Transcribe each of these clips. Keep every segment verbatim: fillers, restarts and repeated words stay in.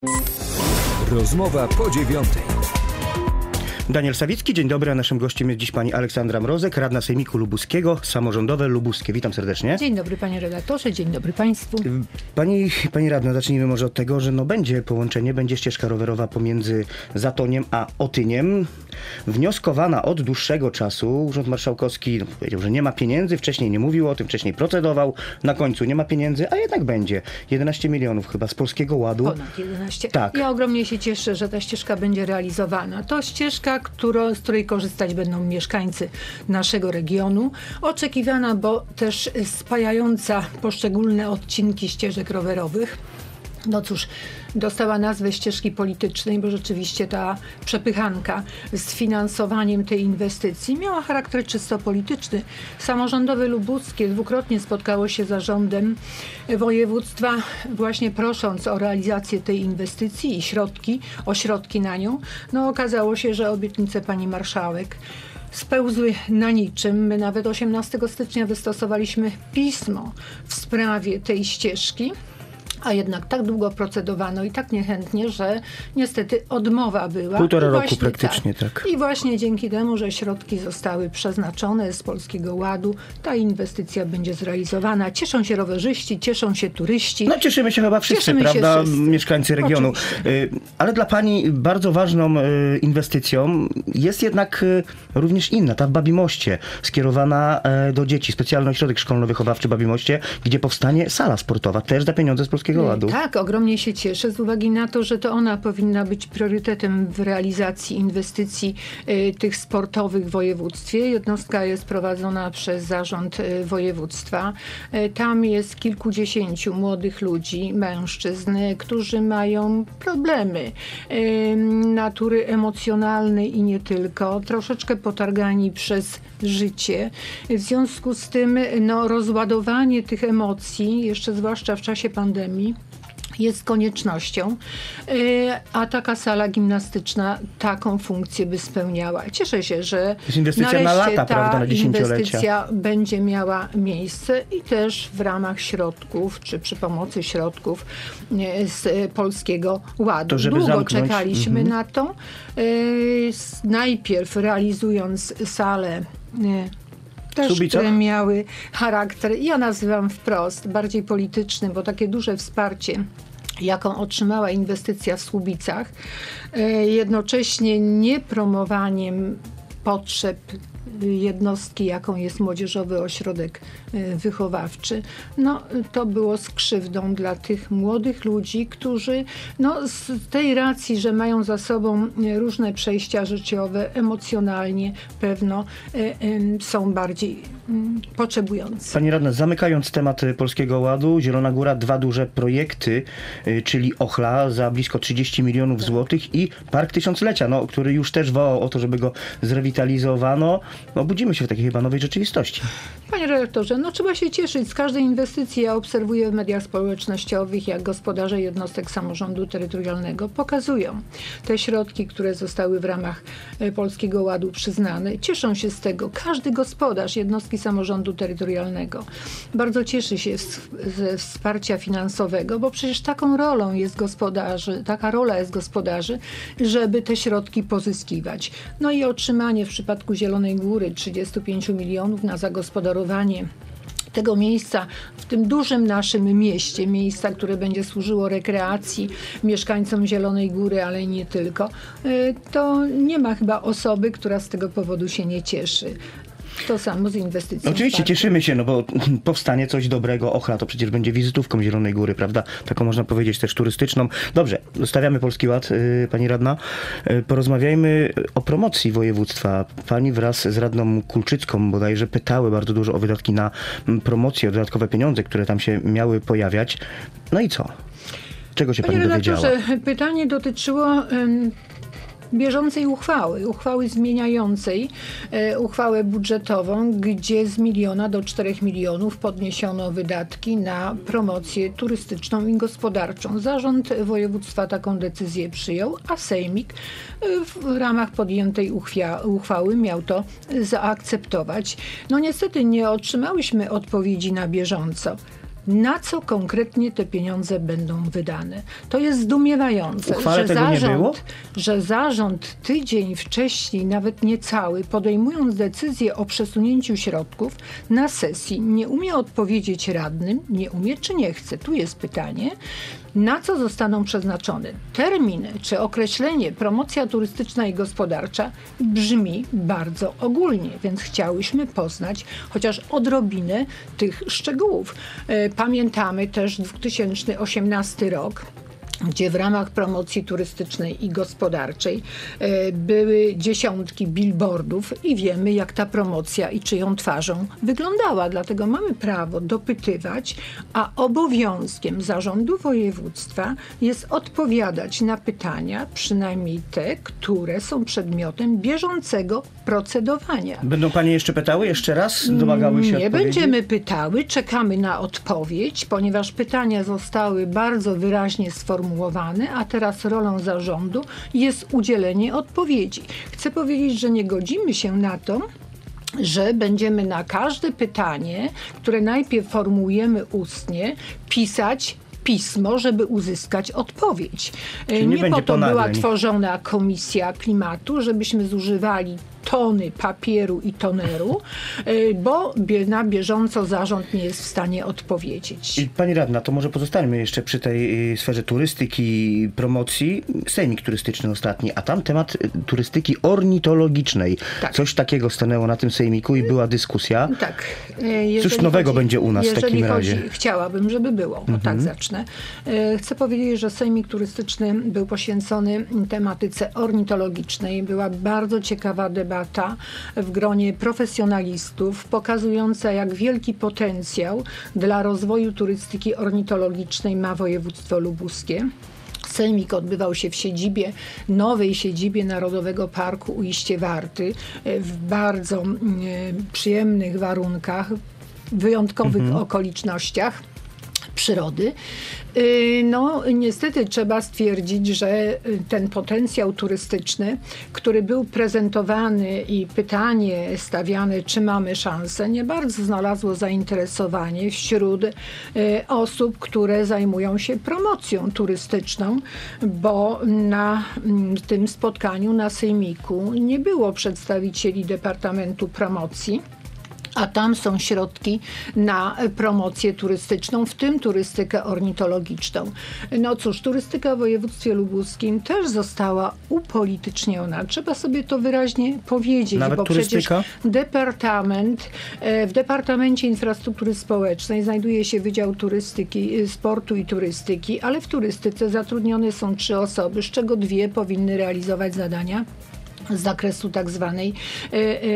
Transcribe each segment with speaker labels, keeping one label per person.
Speaker 1: Rozmowa po dziewiątej.
Speaker 2: Daniel Sawicki, dzień dobry, a naszym gościem jest dziś pani Aleksandra Mrozek, radna Sejmiku Lubuskiego, samorządowe lubuskie. Witam serdecznie.
Speaker 3: Dzień dobry panie redaktorze, dzień dobry państwu.
Speaker 2: Pani, pani radna, zacznijmy może od tego, że no będzie połączenie, będzie ścieżka rowerowa pomiędzy Zatoniem a Otyniem. Wnioskowana od dłuższego czasu. Urząd Marszałkowski no, powiedział, że nie ma pieniędzy, wcześniej nie mówił o tym, wcześniej procedował, na końcu nie ma pieniędzy, a jednak będzie. jedenaście milionów chyba z Polskiego Ładu.
Speaker 3: Ponad jedenaście.
Speaker 2: Tak.
Speaker 3: Ja ogromnie się cieszę, że ta ścieżka będzie realizowana. To ścieżka, którą, z której korzystać będą mieszkańcy naszego regionu. Oczekiwana, bo też spajająca poszczególne odcinki ścieżek rowerowych. No cóż, dostała nazwę ścieżki politycznej, bo rzeczywiście ta przepychanka z finansowaniem tej inwestycji miała charakter czysto polityczny. Samorządowe lubuskie dwukrotnie spotkało się z zarządem województwa, właśnie prosząc o realizację tej inwestycji i środki, o środki na nią. No okazało się, że obietnice pani marszałek spełzły na niczym. My nawet osiemnastego stycznia wystosowaliśmy pismo w sprawie tej ścieżki. A jednak tak długo procedowano i tak niechętnie, że niestety odmowa była.
Speaker 2: Półtora
Speaker 3: I
Speaker 2: roku praktycznie, tak. tak.
Speaker 3: I właśnie dzięki temu, że środki zostały przeznaczone z Polskiego Ładu, ta inwestycja będzie zrealizowana. Cieszą się rowerzyści, cieszą się turyści.
Speaker 2: No cieszymy się chyba wszyscy,
Speaker 3: Cieszymy
Speaker 2: prawda,
Speaker 3: się wszyscy.
Speaker 2: Mieszkańcy regionu. Oczywiście. Ale dla pani bardzo ważną inwestycją jest jednak również inna, ta w Babimoście, skierowana do dzieci. Specjalny ośrodek szkolno-wychowawczy w Babimoście, gdzie powstanie sala sportowa, też za pieniądze z Polskiego Ładu.
Speaker 3: Tak, ogromnie się cieszę z uwagi na to, że to ona powinna być priorytetem w realizacji inwestycji y, tych sportowych w województwie. Jednostka jest prowadzona przez zarząd y, województwa. Y, tam jest kilkudziesięciu młodych ludzi, mężczyzn, y, którzy mają problemy y, natury emocjonalnej i nie tylko. Troszeczkę potargani przez życie. W związku z tym no, rozładowanie tych emocji, jeszcze zwłaszcza w czasie pandemii, jest koniecznością, a taka sala gimnastyczna taką funkcję by spełniała. Cieszę się, że
Speaker 2: to jest inwestycja
Speaker 3: nareszcie
Speaker 2: na lata,
Speaker 3: ta
Speaker 2: prawda, na dziesięciolecia.
Speaker 3: inwestycja będzie miała miejsce i też w ramach środków, czy przy pomocy środków z Polskiego Ładu.
Speaker 2: To żeby
Speaker 3: Długo
Speaker 2: zamknąć.
Speaker 3: czekaliśmy
Speaker 2: Mhm.
Speaker 3: na to. Najpierw realizując salę też,
Speaker 2: Subica?
Speaker 3: które miały charakter, ja nazywam wprost, bardziej polityczny, bo takie duże wsparcie, jaką otrzymała inwestycja w Słubicach, jednocześnie nie promowaniem potrzeb jednostki, jaką jest Młodzieżowy Ośrodek Wychowawczy, no to było z krzywdą dla tych młodych ludzi, którzy no z tej racji, że mają za sobą różne przejścia życiowe, emocjonalnie pewno y, y, są bardziej y, potrzebujący.
Speaker 2: Pani radna, zamykając temat Polskiego Ładu, Zielona Góra, dwa duże projekty, y, czyli Ochla za blisko trzydzieści milionów tak. złotych i Park Tysiąclecia, no, który już też wołał o to, żeby go zrewitalizowano. No, budzimy się w takiej chyba nowej rzeczywistości.
Speaker 3: Panie redaktorze, no trzeba się cieszyć z każdej inwestycji. Ja obserwuję w mediach społecznościowych, jak gospodarze jednostek samorządu terytorialnego pokazują te środki, które zostały w ramach Polskiego Ładu przyznane. Cieszą się z tego każdy gospodarz jednostki samorządu terytorialnego. Bardzo cieszy się ze wsparcia finansowego, bo przecież taką rolą jest gospodarzy, taka rola jest gospodarzy, żeby te środki pozyskiwać. No i otrzymanie w przypadku Zielonej Góry trzydziestu pięciu milionów na zagospodarowanie tego miejsca w tym dużym naszym mieście, miejsca, które będzie służyło rekreacji mieszkańcom Zielonej Góry, ale nie tylko, to nie ma chyba osoby, która z tego powodu się nie cieszy. To samo z inwestycją.
Speaker 2: Oczywiście cieszymy się, no bo powstanie coś dobrego. Ochla to przecież będzie wizytówką Zielonej Góry, prawda? Taką można powiedzieć też turystyczną. Dobrze, zostawiamy Polski Ład, yy, pani radna. Yy, porozmawiajmy o promocji województwa. Pani wraz z radną Kulczycką bodajże pytały bardzo dużo o wydatki na promocję, o dodatkowe pieniądze, które tam się miały pojawiać. No i co? Czego się
Speaker 3: Panie
Speaker 2: pani dowiedziała?
Speaker 3: Pytanie dotyczyło Ym... bieżącej uchwały, uchwały zmieniającej e, uchwałę budżetową, gdzie z miliona do czterech milionów podniesiono wydatki na promocję turystyczną i gospodarczą. Zarząd województwa taką decyzję przyjął, a Sejmik e, w ramach podjętej uchwia, uchwały miał to zaakceptować. No niestety nie otrzymałyśmy odpowiedzi na bieżąco. na co konkretnie te pieniądze będą wydane. To jest zdumiewające,
Speaker 2: Uchwale
Speaker 3: że
Speaker 2: tego nie było?
Speaker 3: zarząd, że zarząd tydzień wcześniej, nawet niecały, podejmując decyzję o przesunięciu środków na sesji, nie umie odpowiedzieć radnym, nie umie czy nie chce. Tu jest pytanie, na co zostaną przeznaczone terminy czy określenie promocja turystyczna i gospodarcza brzmi bardzo ogólnie, więc chciałyśmy poznać chociaż odrobinę tych szczegółów. Pamiętamy też dwa tysiące osiemnasty rok, gdzie w ramach promocji turystycznej i gospodarczej e, były dziesiątki billboardów i wiemy, jak ta promocja i czyją twarzą wyglądała. Dlatego mamy prawo dopytywać, a obowiązkiem zarządu województwa jest odpowiadać na pytania, przynajmniej te, które są przedmiotem bieżącego procedowania.
Speaker 2: Będą panie jeszcze pytały? Jeszcze raz? Domagały się
Speaker 3: Nie
Speaker 2: odpowiedzi?
Speaker 3: będziemy pytały, czekamy na odpowiedź, ponieważ pytania zostały bardzo wyraźnie sformułowane, a teraz rolą zarządu jest udzielenie odpowiedzi. Chcę powiedzieć, że nie godzimy się na to, że będziemy na każde pytanie, które najpierw formułujemy ustnie, pisać pismo, żeby uzyskać odpowiedź.
Speaker 2: Czyli nie
Speaker 3: nie
Speaker 2: będzie
Speaker 3: po to
Speaker 2: ponagleń.
Speaker 3: była tworzona Komisja Klimatu, żebyśmy zużywali tony papieru i toneru, bo na bieżąco zarząd nie jest w stanie odpowiedzieć.
Speaker 2: I pani radna, to może pozostańmy jeszcze przy tej y, sferze turystyki, promocji. Sejmik turystyczny ostatni, a tam temat y, turystyki ornitologicznej.
Speaker 3: Tak.
Speaker 2: Coś takiego stanęło na tym sejmiku i była dyskusja.
Speaker 3: Tak. Jeżeli
Speaker 2: Cóż nowego będzie u nas w
Speaker 3: jeżeli
Speaker 2: takim
Speaker 3: chodzi,
Speaker 2: razie?
Speaker 3: Chciałabym, żeby było. Mhm. Tak zacznę. Chcę powiedzieć, że Sejmik Turystyczny był poświęcony tematyce ornitologicznej. Była bardzo ciekawa debata w gronie profesjonalistów, pokazująca, jak wielki potencjał dla rozwoju turystyki ornitologicznej ma województwo lubuskie. Sejmik odbywał się w siedzibie, nowej siedzibie Narodowego Parku Ujście Warty, w bardzo y, przyjemnych warunkach, wyjątkowych mhm. okolicznościach przyrody. No niestety trzeba stwierdzić, że ten potencjał turystyczny, który był prezentowany i pytanie stawiane, czy mamy szansę, nie bardzo znalazło zainteresowanie wśród osób, które zajmują się promocją turystyczną, bo na tym spotkaniu na Sejmiku nie było przedstawicieli Departamentu Promocji, a tam są środki na promocję turystyczną, w tym turystykę ornitologiczną. No cóż, turystyka w województwie lubuskim też została upolityczniona. Trzeba sobie to wyraźnie powiedzieć,
Speaker 2: Nawet
Speaker 3: bo
Speaker 2: turystyka?
Speaker 3: przecież departament, w Departamencie Infrastruktury Społecznej znajduje się Wydział Turystyki, Sportu i Turystyki, ale w turystyce zatrudnione są trzy osoby, z czego dwie powinny realizować zadania z zakresu tak zwanej e,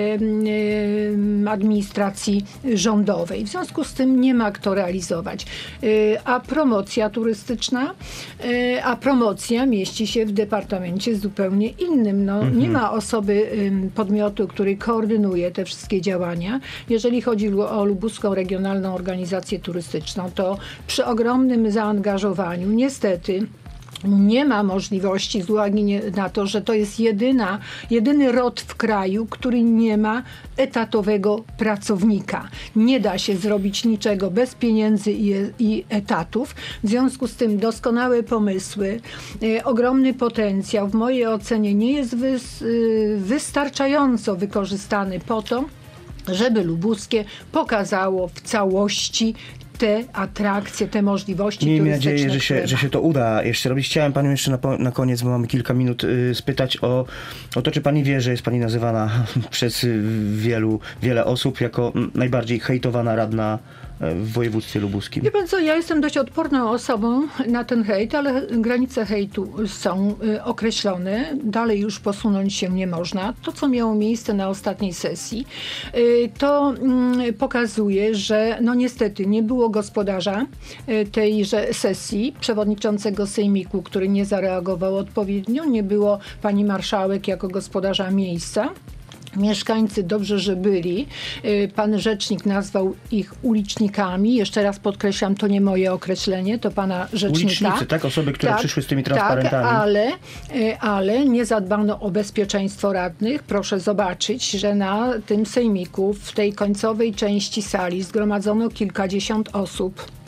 Speaker 3: e, administracji rządowej. W związku z tym nie ma kto realizować. E, a promocja turystyczna, e, a promocja mieści się w departamencie zupełnie innym. No, mhm. Nie ma osoby, e, podmiotu, który koordynuje te wszystkie działania. Jeżeli chodzi o Lubuską Regionalną Organizację Turystyczną, to przy ogromnym zaangażowaniu niestety nie ma możliwości z uwagi na to, że to jest jedyna, jedyny R O T w kraju, który nie ma etatowego pracownika. Nie da się zrobić niczego bez pieniędzy i, i etatów. W związku z tym doskonałe pomysły, e, ogromny potencjał w mojej ocenie nie jest wys, y, wystarczająco wykorzystany po to, żeby lubuskie pokazało w całości te atrakcje, te możliwości
Speaker 2: Miejmy
Speaker 3: turystyczne.
Speaker 2: nadzieję, że się, że się to uda jeszcze robić. Chciałem panią jeszcze na, na koniec, bo mamy kilka minut, y, spytać o, o to, czy pani wie, że jest pani nazywana przez wielu, wiele osób jako najbardziej hejtowana radna w województwie lubuskim.
Speaker 3: Wie pan co, ja jestem dość odporną osobą na ten hejt, ale granice hejtu są y, określone. Dalej już posunąć się nie można. To, co miało miejsce na ostatniej sesji, y, to y, pokazuje, że no niestety nie było gospodarza y, tejże sesji, przewodniczącego Sejmiku, który nie zareagował odpowiednio, nie było pani marszałek jako gospodarza miejsca. Mieszkańcy dobrze, że byli. Pan rzecznik nazwał ich ulicznikami. Jeszcze raz podkreślam, to nie moje określenie, to pana rzecznika.
Speaker 2: Ulicznicy, tak? Osoby, które
Speaker 3: tak,
Speaker 2: przyszły z tymi transparentami.
Speaker 3: Tak, ale, ale nie zadbano o bezpieczeństwo radnych. Proszę zobaczyć, że na tym sejmiku, w tej końcowej części sali zgromadzono kilkadziesiąt osób.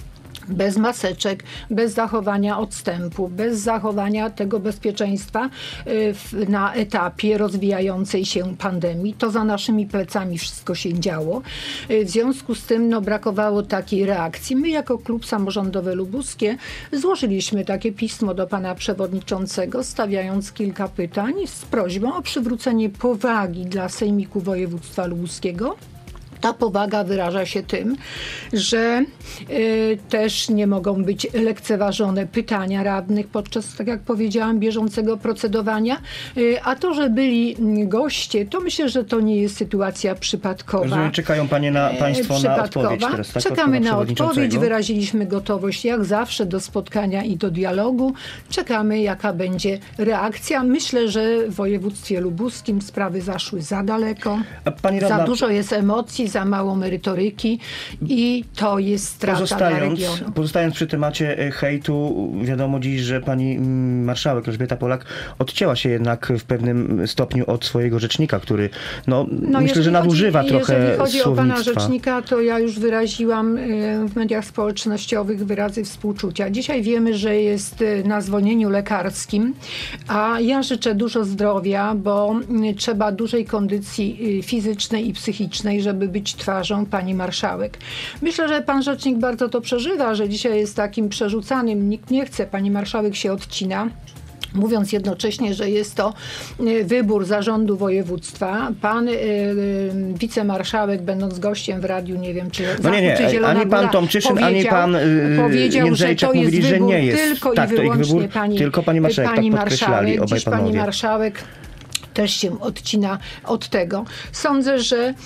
Speaker 3: bez maseczek, bez zachowania odstępu, bez zachowania tego bezpieczeństwa w, na etapie rozwijającej się pandemii. To za naszymi plecami wszystko się działo. W związku z tym no, brakowało takiej reakcji. My jako Klub Samorządowy Lubuskie złożyliśmy takie pismo do pana przewodniczącego, stawiając kilka pytań z prośbą o przywrócenie powagi dla Sejmiku Województwa Lubuskiego. Ta powaga wyraża się tym, że y, też nie mogą być lekceważone pytania radnych podczas, tak jak powiedziałam, bieżącego procedowania. Y, a to, że byli goście, to myślę, że to nie jest sytuacja przypadkowa.
Speaker 2: Rozumiem, czekają panie na, państwo na odpowiedź teraz, tak?
Speaker 3: Czekamy na odpowiedź, wyraziliśmy gotowość jak zawsze do spotkania i do dialogu. Czekamy, jaka będzie reakcja. Myślę, że w województwie lubuskim sprawy zaszły za daleko.
Speaker 2: A pani radna...
Speaker 3: Za dużo jest emocji, za mało merytoryki i to jest strata dla regionu.
Speaker 2: Pozostając przy temacie hejtu, wiadomo dziś, że pani marszałek Elżbieta Polak odcięła się jednak w pewnym stopniu od swojego rzecznika, który no,
Speaker 3: no
Speaker 2: myślę, że nadużywa
Speaker 3: chodzi,
Speaker 2: trochę
Speaker 3: Jeżeli chodzi o pana
Speaker 2: słownictwa.
Speaker 3: rzecznika, to ja już wyraziłam w mediach społecznościowych wyrazy współczucia. Dzisiaj wiemy, że jest na zwolnieniu lekarskim, a ja życzę dużo zdrowia, bo trzeba dużej kondycji fizycznej i psychicznej, żeby być twarzą pani marszałek. Myślę, że pan rzecznik bardzo to przeżywa, że dzisiaj jest takim przerzucanym. Nikt nie chce. Pani marszałek się odcina. Mówiąc jednocześnie, że jest to wybór zarządu województwa. Pan y, y, wicemarszałek, będąc gościem w radiu, nie wiem, czy
Speaker 2: no nie, nie,
Speaker 3: czy Zielona
Speaker 2: ani pan Tomczyszyn, ani pan y,
Speaker 3: powiedział, że to jest
Speaker 2: mówili,
Speaker 3: wybór
Speaker 2: że nie jest.
Speaker 3: tylko
Speaker 2: tak,
Speaker 3: i wyłącznie
Speaker 2: to ich wybór,
Speaker 3: pani,
Speaker 2: tylko pani marszałek,
Speaker 3: pani
Speaker 2: tak podkreślali obaj
Speaker 3: Dziś pani
Speaker 2: panowie.
Speaker 3: marszałek też się odcina od tego. Sądzę, że e,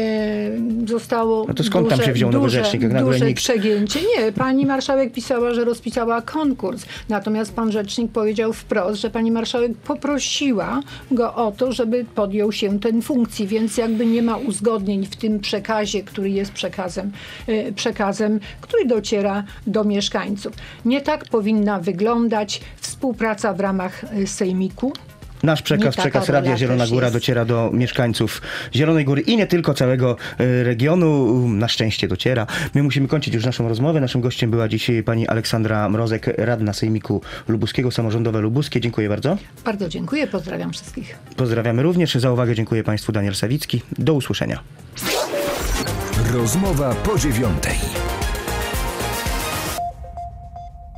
Speaker 3: zostało
Speaker 2: no to skąd
Speaker 3: duże,
Speaker 2: tam się wziął nowy
Speaker 3: duże,
Speaker 2: rzecznik, jak nagle
Speaker 3: duże
Speaker 2: nikt...
Speaker 3: przegięcie. Nie, pani marszałek pisała, że rozpisała konkurs. Natomiast pan rzecznik powiedział wprost, że pani marszałek poprosiła go o to, żeby podjął się ten funkcji, więc jakby nie ma uzgodnień w tym przekazie, który jest przekazem, e, przekazem, który dociera do mieszkańców. Nie tak powinna wyglądać współpraca w ramach Sejmiku.
Speaker 2: Nasz przekaz, przekaz Radia Zielona Góra dociera do mieszkańców Zielonej Góry i nie tylko całego regionu. Na szczęście dociera. My musimy kończyć już naszą rozmowę. Naszym gościem była dzisiaj pani Aleksandra Mrozek, radna Sejmiku Lubuskiego, Samorządowe Lubuskie. Dziękuję bardzo.
Speaker 3: Bardzo dziękuję. Pozdrawiam wszystkich.
Speaker 2: Pozdrawiamy również. Za uwagę dziękuję państwu. Daniel Sawicki. Do usłyszenia.
Speaker 1: Rozmowa po dziewiątej.